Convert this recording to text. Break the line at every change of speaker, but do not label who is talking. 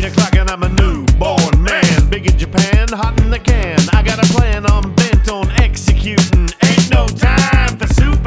8 o'clock and I'm a newborn man. Big in Japan, hot in the can. I got a plan, I'm bent on executing. Ain't no time for soup.